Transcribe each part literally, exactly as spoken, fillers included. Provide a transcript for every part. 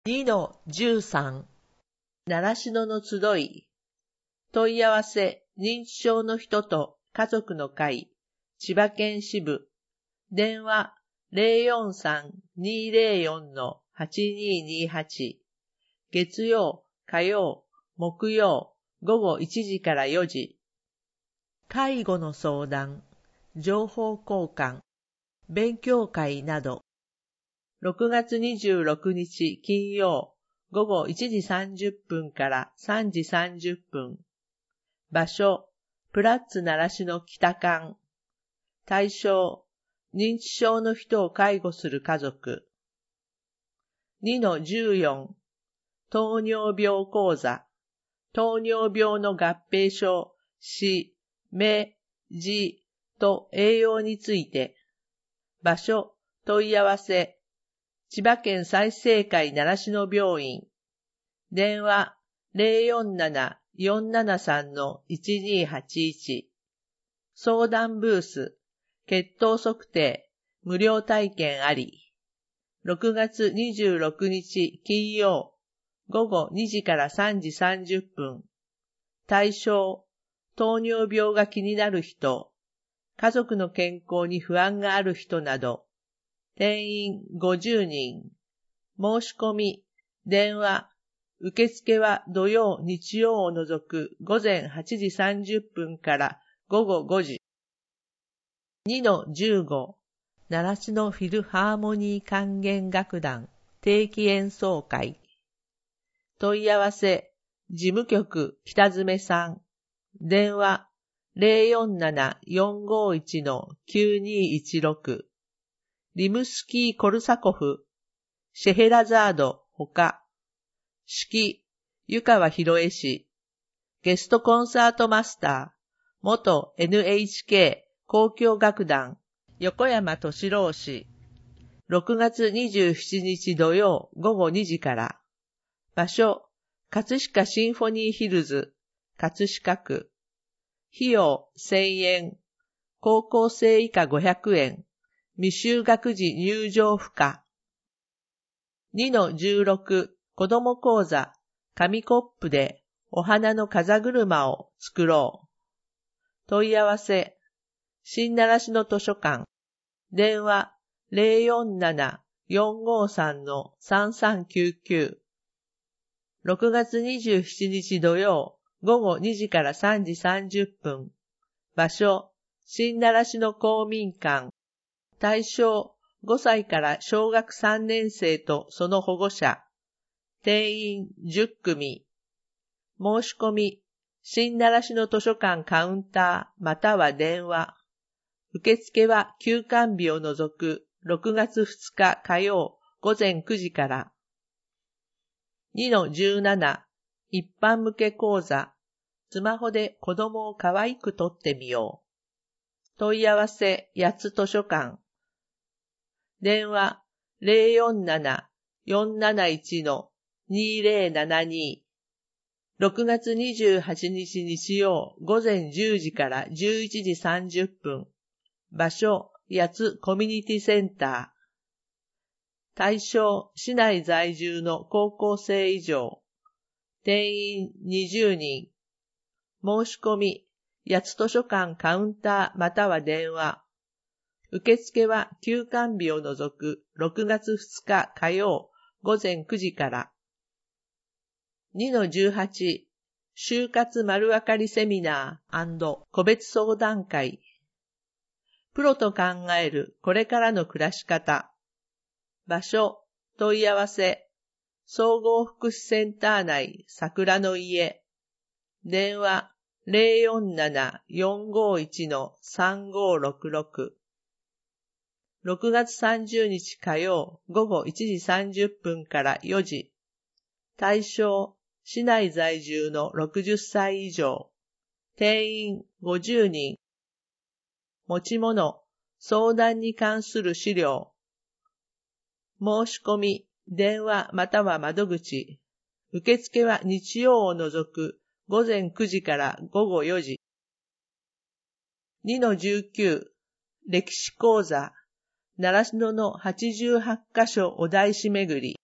にのじゅうさん、習志野の集い、問い合わせ認知症の人と家族の会、千葉県支部、電話 ゼロよんさん にーゼロよん はちにーにーはち、月曜、火曜、木曜、午後いちじからよじ、介護の相談、情報交換、勉強会など、ろくがつにじゅうろくにち金曜、午後いちじさんじゅっぷんからさんじさんじゅっぷん。場所、プラッツ習志野北館。対象、認知症の人を介護する家族。にのじゅうよん、糖尿病講座。糖尿病の合併症、死、目、痔と栄養について。場所、問い合わせ。千葉県済生会習志野病院。電話 ゼロよんなな よんななさん いちにーはちいち。相談ブース。血糖測定。無料体験あり。ろくがつにじゅうろくにち金曜。午後にじからさんじさんじゅっぷん。対象。糖尿病が気になる人。家族の健康に不安がある人など。定員ごじゅうにん。申し込み、電話、受付は土曜、日曜を除く午前はちじさんじゅっぷんから午後ごじ。にのじゅうご、習志野フィルハーモニー管弦楽団定期演奏会。問い合わせ、事務局北詰さん。電話、ゼロよんなな よんごいち きゅうにいちろく。リムスキー・コルサコフ、シェヘラザード、ほか。指揮、湯川博恵氏。ゲストコンサートマスター、元 エヌエイチケー 交響楽団、横山敏郎氏。ろくがつにじゅうしちにち土曜午後にじから。場所、葛飾シンフォニーヒルズ、葛飾区。費用せんえん。高校生以下ごひゃくえん。未就学児入場不可。にのじゅうろく、子ども講座、紙コップでお花の風車を作ろう。問い合わせ、新習志野図書館。電話 ゼロよんなな よんごさん さんさんきゅうきゅう。ろくがつにじゅうしちにち土曜、午後にじからさんじさんじゅっぷん。場所、新習志野公民館。対象、ごさいから小学さんねん生とその保護者。定員じゅっくみ。申し込み、新習志野図書館カウンターまたは電話。受付は休館日を除くろくがつふつか火曜午前くじから。にのじゅうなな、一般向け講座。スマホで子供を可愛く撮ってみよう。問い合わせ、八つ図書館。電話 ゼロよんなな よんなないち にゼロななに。ろくがつにじゅうはちにち日曜午前じゅうじからじゅういちじさんじゅっぷん。場所、八つコミュニティセンター。対象、市内在住の高校生以上。定員にじゅうにん。申し込み、八つ図書館カウンターまたは電話。受付は休館日を除くろくがつふつか火曜午前くじから。にのじゅうはち、就活丸分かりセミナー&個別相談会。プロと考えるこれからの暮らし方。場所、問い合わせ。総合福祉センター内桜の家。電話 ゼロよんなな よんごいち さんごろくろく。ろくがつさんじゅうにち火曜午後いちじさんじゅっぷんからよじ。対象、市内在住のろくじゅっさい以上。定員ごじゅうにん。持ち物、相談に関する資料。申し込み、電話または窓口。受付は日曜を除く午前くじから午後よじ。にのじゅうきゅう、歴史講座。習志野のはちじゅうはちかしょお大師巡り。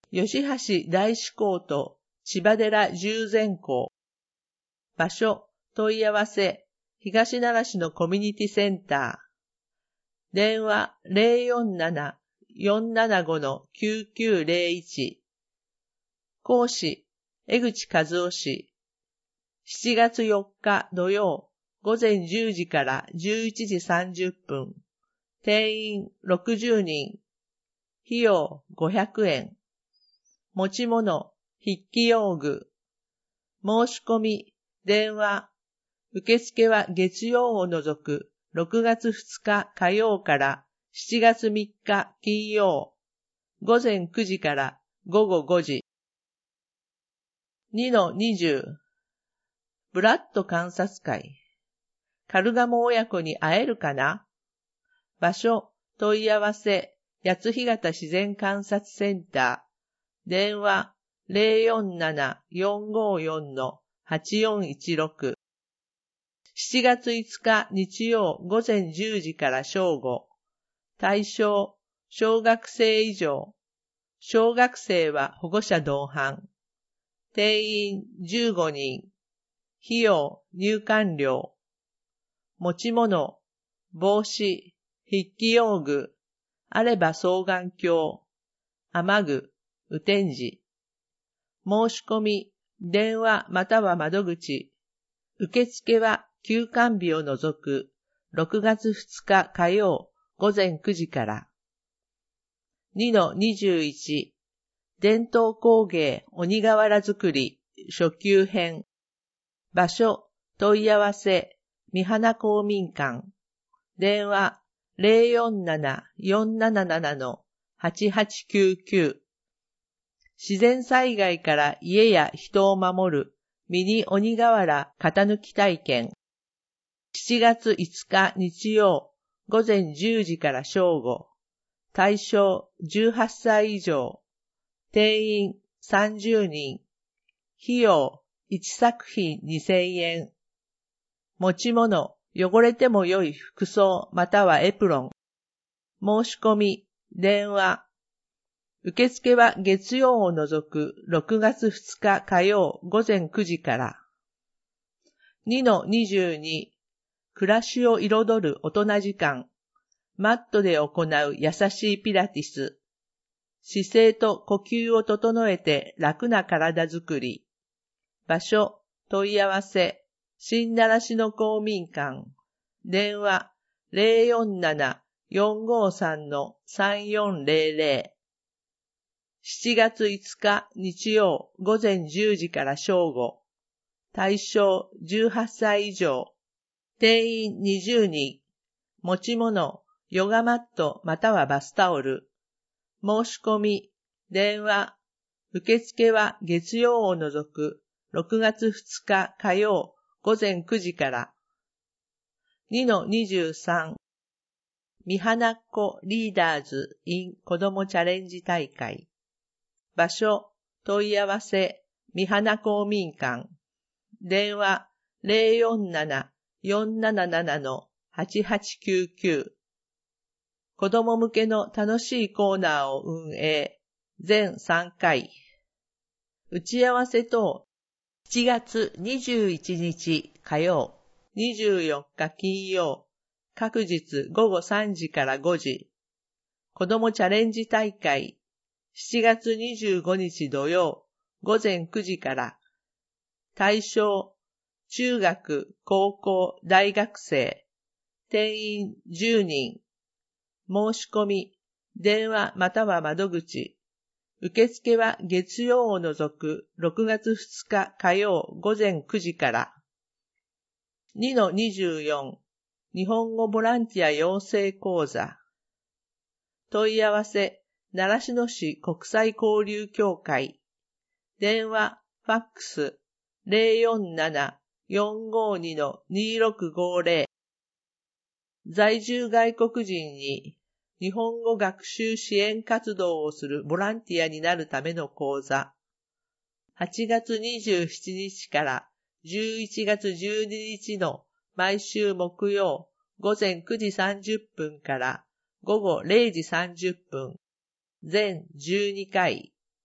吉橋大師公と千葉寺十善公。場所、問い合わせ、東奈良市のコミュニティセンター。電話 ゼロよんなな よんななご きゅうきゅうゼロいち。講師、江口和夫氏。しちがつよっか土曜、午前じゅうじからじゅういちじさんじゅっぷん。定員ろくじゅうにん。費用ごひゃくえん。持ち物、筆記用具。申し込み、電話。受付は月曜を除くろくがつふつか火曜からしちがつみっか金曜。午前くじから午後ごじ。にのにじゅう。ブラッド観察会。カルガモ親子に会えるかな？場所、問い合わせ、八津干潟自然観察センター。電話、ゼロよんなな よんごよん はちよんいちろく。しちがついつか日曜午前じゅうじから正午。対象、小学生以上。小学生は保護者同伴。定員じゅうごにん。費用、入館料。持ち物、帽子、筆記用具。あれば双眼鏡。雨具、雨天時。申し込み、電話または窓口。受付は休館日を除くろくがつふつか火曜午前くじから。にのにじゅういち。伝統工芸鬼瓦作り初級編。場所、問い合わせ、三花公民館。電話、ゼロよんなな よんなななな はちはちきゅうきゅう。自然災害から家や人を守るミニ鬼瓦型抜き体験。しちがついつか日曜午前じゅうじから正午。対象じゅうはっさい以上。定員さんじゅうにん。費用いちさくひんにせんえん。持ち物、汚れても良い服装またはエプロン。申し込み、電話。受付は月曜を除くろくがつふつか火曜午前くじから。にのにじゅうに。暮らしを彩る大人時間。マットで行う優しいピラティス。姿勢と呼吸を整えて楽な体づくり。場所、問い合わせ、新奈良市の公民館。電話、ゼロよんなな よんごさん さんよんゼロゼロ。しちがついつか日曜午前じゅうじから正午。対象じゅうはっさい以上。定員にじゅうにん。持ち物、ヨガマットまたはバスタオル。申し込み、電話。受付は月曜を除くろくがつふつか火曜午前くじから。にのにじゅうさん。三花っ子リーダーズ in 子どもチャレンジ大会。場所、問い合わせ、三花公民館。電話、ゼロよんなな よんなななな はちはちきゅうきゅう。子供向けの楽しいコーナーを運営。全さんかい。打ち合わせ等、しちがつにじゅういちにち火曜、にじゅうよっか金曜、各日午後さんじからごじ。子供チャレンジ大会、しちがつにじゅうごにち土曜、午前くじから。対象、中学、高校、大学生。定員じゅうにん。申し込み、電話または窓口。受付は月曜を除くろくがつふつか火曜午前くじから。にのにじゅうよん。日本語ボランティア養成講座。問い合わせ、習志野市国際交流協会。電話、ファックス、ゼロよんなな よんごに にろくごゼロ。在住外国人に日本語学習支援活動をするボランティアになるための講座。はちがつにじゅうしちにちからじゅういちがつじゅうににちの毎週木曜午前くじさんじゅっぷんから午後れいじさんじゅっぷん。全じゅうにかい。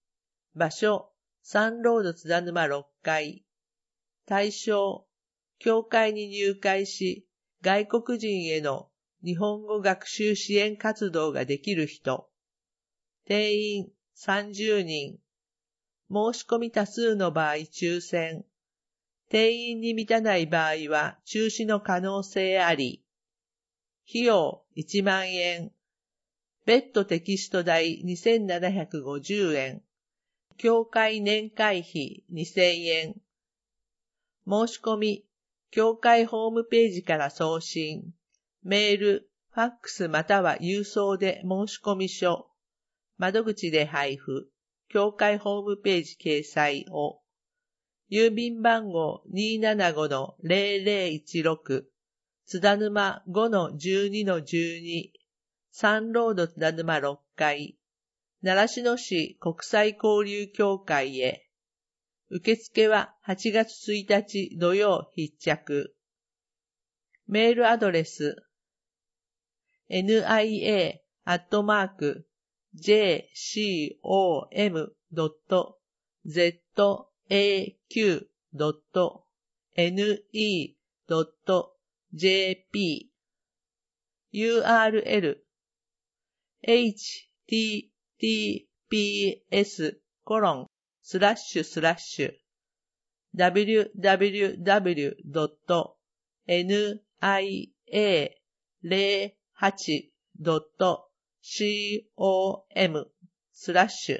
場所、サンロード津田沼ろっかい。対象、教会に入会し、外国人への日本語学習支援活動ができる人。定員さんじゅうにん。申し込み多数の場合抽選。定員に満たない場合は中止の可能性あり。費用いちまんえん。別途テキスト代にせんななひゃくごじゅうえん。教会年会費にせんえん。申し込み、教会ホームページから送信。メール、ファックスまたは郵送で申し込み書。窓口で配布。教会ホームページ掲載を。郵便番号 にーななごのぜろぜろいちろく。津田沼 ごのじゅうにのじゅうに。サンロード津田沼ろっかい。習志野市国際交流協会へ。受付ははちがつついたち土曜必着。メールアドレス エヌアイエー アットマーク ジェーシーオーエム ドット ゼット エーキュー ドット エヌイー ドット ジェーピー ユーアールエル エイチティーティーピーエス コロン スラッシュスラッシュ ダブリューダブリューダブリュー ドット エヌアイエー ゼロはち ドット コム スラッシュ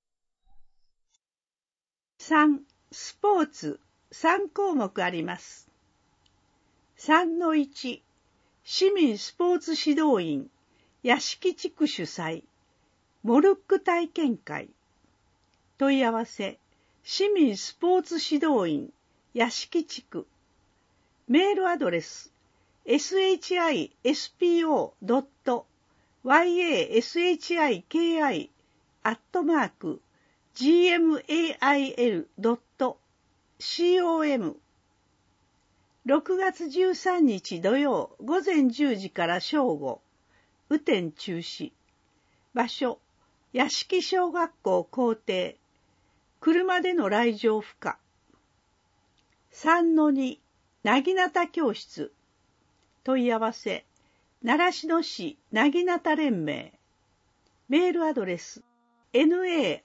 さん. スポーツさんこうもくあります。さんのいち 市民スポーツ指導員屋敷地区主催モルック体験会。問い合わせ市民スポーツ指導員屋敷地区。メールアドレス エスエイチアイエスピーオー ドット ワイエーエスエイチアイケーアイ アットマーク ジーエムエーアイエル ドット コム。ろくがつじゅうさんにち土曜午前じゅうじから正午。雨天中止。場所屋敷小学校校庭。車での来場不可。さんのに なぎなた教室。問い合わせ習志野市なぎなた連盟。メールアドレス ナシノ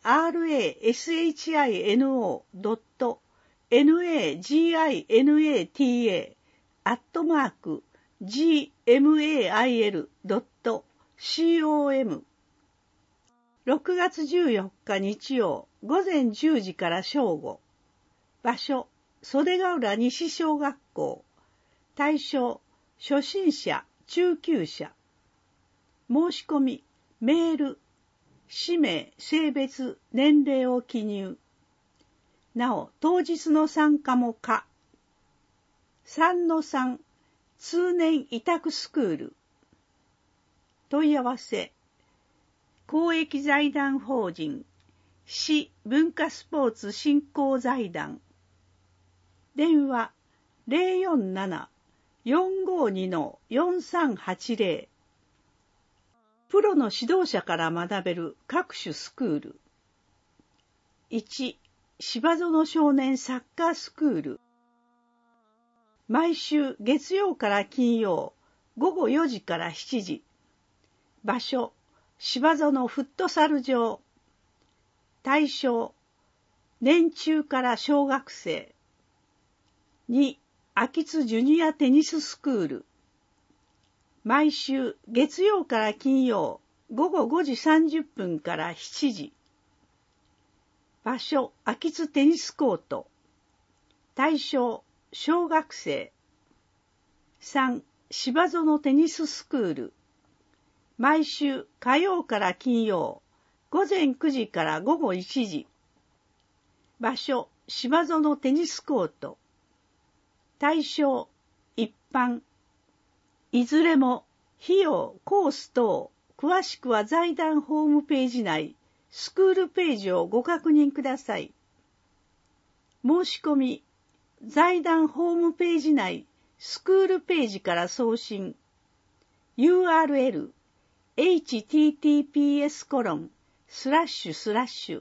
ドット ナギナタ アットマーク ジーエムエーアイエル ドット コム。ろくがつじゅうよっか日曜午前じゅうじから正午。場所袖ヶ浦西小学校。対象初心者中級者。申し込みメール氏名性別年齢を記入。なお当日の参加も可。さんのさん 通年委託スクール。問い合わせ公益財団法人市文化スポーツ振興財団。電話 ゼロよんなな よんごに よんさんはちゼロ。プロの指導者から学べる各種スクール。いち. 芝園少年サッカースクール。毎週月曜から金曜ごごよじからしちじ。場所芝園フットサル場。対象年中から小学生。に. 秋津ジュニアテニススクール。毎週月曜から金曜ごごごじさんじゅっぷんからしちじ。場所秋津テニスコート。対象小学生。さん. 芝園テニススクール。毎週火曜から金曜ごぜんくじからごごいちじ。場所芝園テニスコート。対象一般。いずれも費用コース等詳しくは財団ホームページ内スクールページをご確認ください。申し込み財団ホームページ内スクールページから送信。 ユーアールエル エイチティーティーピーエス コロン スラッシュスラッシュ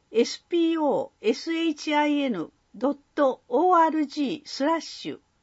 エスピーオーエスエイチアイエヌドットオーアールジー スラッシュ